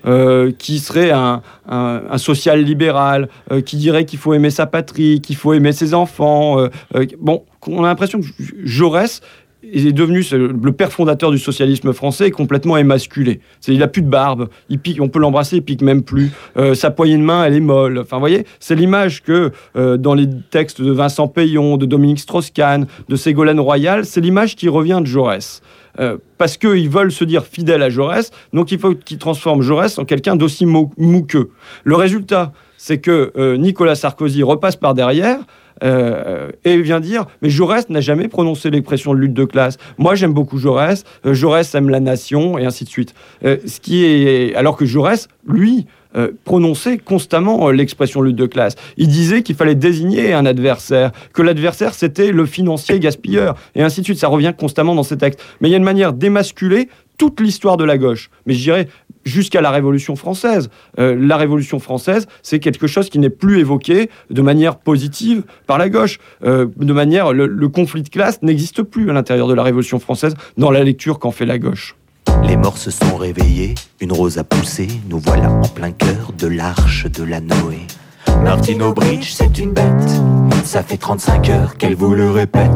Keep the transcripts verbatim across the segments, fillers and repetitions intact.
euh, qui serait un, un, un social-libéral, euh, qui dirait qu'il faut aimer sa patrie, qu'il faut aimer ses enfants. Euh, euh, bon, on a l'impression que Jaurès est devenu le père fondateur du socialisme français et complètement émasculé. C'est, il a plus de barbe, il pique, on peut l'embrasser, il pique même plus. Euh, sa poignée de main, elle est molle. Enfin, vous voyez, c'est l'image que euh, dans les textes de Vincent Payon, de Dominique Strauss-Kahn, de Ségolène Royal, c'est l'image qui revient de Jaurès. Euh, parce qu'ils veulent se dire fidèles à Jaurès, donc il faut qu'ils transforment Jaurès en quelqu'un d'aussi mou, mou qu'eux. Le résultat, c'est que euh, Nicolas Sarkozy repasse par derrière euh, et vient dire « Mais Jaurès n'a jamais prononcé l'expression de lutte de classe. Moi, j'aime beaucoup Jaurès. Euh, Jaurès aime la nation, et ainsi de suite. Euh, » ce qui est... Alors que Jaurès, lui... Euh, prononçait constamment euh, l'expression lutte de classe. Il disait qu'il fallait désigner un adversaire, que l'adversaire c'était le financier gaspilleur, et ainsi de suite. Ça revient constamment dans ces textes. Mais il y a une manière d'émasculer toute l'histoire de la gauche. Mais je dirais jusqu'à la Révolution française. Euh, la Révolution française, c'est quelque chose qui n'est plus évoqué de manière positive par la gauche. Euh, de manière, le, le conflit de classe n'existe plus à l'intérieur de la Révolution française dans la lecture qu'en fait la gauche. Les morts se sont réveillés, une rose a poussé, nous voilà en plein cœur de l'arche de la Noé. Martine Aubridge, c'est une bête, ça fait trente-cinq heures qu'elle vous le répète.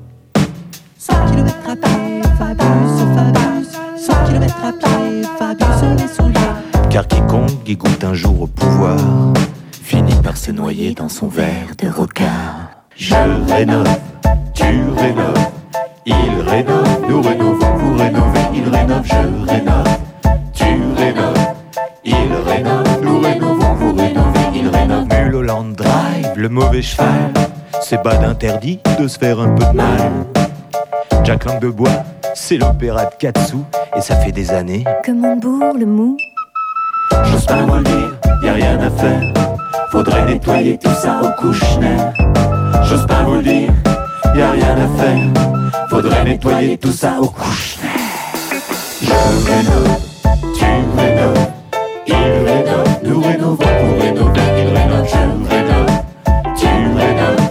cent kilomètres à pied, Fabius, Fabius, cent kilomètres à pied, Fabius les souliers. Car quiconque y goûte un jour au pouvoir finit par se noyer dans son verre de rocard. Je rénove, tu rénoves, il rénove, nous rénovons, vous rénovez, il rénove, je rénove, tu rénoves, il rénove, nous rénovons, vous rénovez, il rénove. Mulholland Drive, le mauvais cheval, c'est pas d'interdit de se faire un peu de mal. Jack Langue de Bois, c'est l'opéra de Katsu, et ça fait des années que Montebourg, le mou. J'ose pas vous le dire, y'a rien à faire, faudrait nettoyer tout ça au Kouchner. J'ose pas vous le dire, y'a rien à faire, faudrait nettoyer tout ça au Kouchner. Je rénove, tu rénoves, il rénove, nous rénovons pour rénover, il rénove, je rénove, tu rénoves.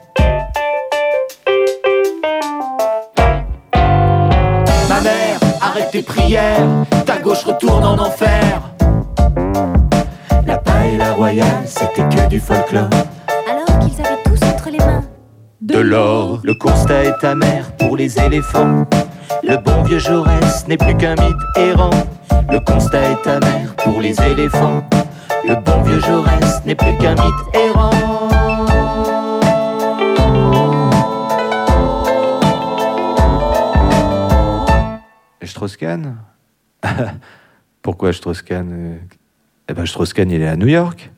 Ma mère, arrête tes prières, ta gauche retourne en enfer. La paille et la royale, c'était que du folklore. Alors qu'ils avaient tous entre les mains de l'or. Le constat est amer pour les éléphants. Le bon vieux Jaurès n'est plus qu'un mythe errant. Le constat est amer pour les éléphants. Le bon vieux Jaurès n'est plus qu'un mythe errant. Strauss-Kahn ? Pourquoi Strauss-Kahn ? Eh ben Strauss-Kahn, il est à New York.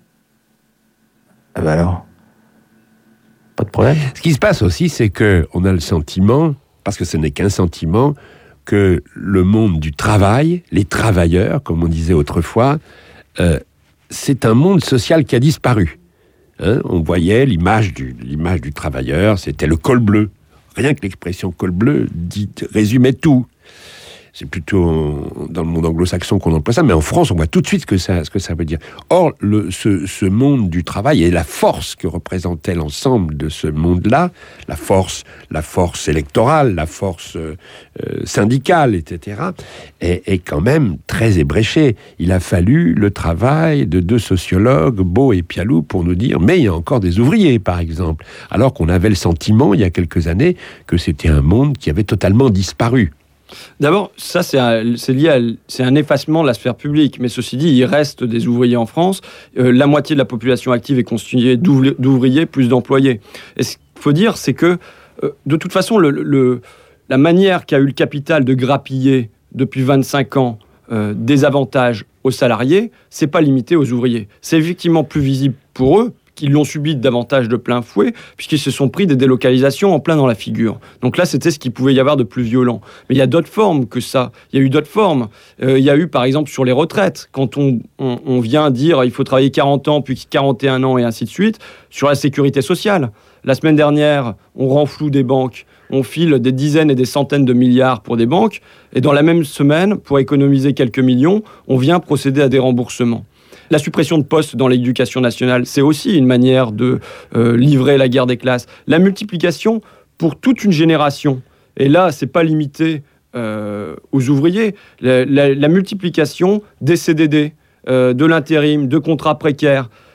Ah ben alors ? Pas de problème. Ce qui se passe aussi, c'est qu'on a le sentiment, parce que ce n'est qu'un sentiment, que le monde du travail, les travailleurs, comme on disait autrefois, euh, c'est un monde social qui a disparu. Hein, on voyait l'image du, l'image du travailleur, c'était le col bleu. Rien que l'expression col bleu dit, résumait tout. C'est plutôt dans le monde anglo-saxon qu'on emploie ça, mais en France, on voit tout de suite ce que ça, ce que ça veut dire. Or, le, ce, ce monde du travail et la force que représentait l'ensemble de ce monde-là, la force, la force électorale, la force euh, syndicale, et cetera, est, est quand même très ébréchée. Il a fallu le travail de deux sociologues, Beau et Pialou, pour nous dire, mais il y a encore des ouvriers, par exemple. Alors qu'on avait le sentiment, il y a quelques années, que c'était un monde qui avait totalement disparu. D'abord, ça, c'est, un, c'est lié à c'est un effacement de la sphère publique. Mais ceci dit, il reste des ouvriers en France. Euh, la moitié de la population active est constituée d'ouvriers plus d'employés. Et ce qu'il faut dire, c'est que, euh, de toute façon, le, le, la manière qu'a eu le capital de grappiller depuis vingt-cinq ans euh, des avantages aux salariés, c'est pas limité aux ouvriers. C'est effectivement plus visible pour eux, qu'ils l'ont subi davantage de plein fouet, puisqu'ils se sont pris des délocalisations en plein dans la figure. Donc là, c'était ce qu'il pouvait y avoir de plus violent. Mais il y a d'autres formes que ça. Il y a eu d'autres formes. Euh, il y a eu, par exemple, sur les retraites, quand on, on, on vient dire il faut travailler quarante ans, puis quarante et un ans, et ainsi de suite, sur la sécurité sociale. La semaine dernière, on renfloue des banques, on file des dizaines et des centaines de milliards pour des banques, et dans la même semaine, pour économiser quelques millions, on vient procéder à des remboursements. La suppression de postes dans l'éducation nationale, c'est aussi une manière de euh, livrer la guerre des classes. La multiplication pour toute une génération, et là, c'est pas limité euh, aux ouvriers, la, la, la multiplication des C D D, euh, de l'intérim, de contrats précaires,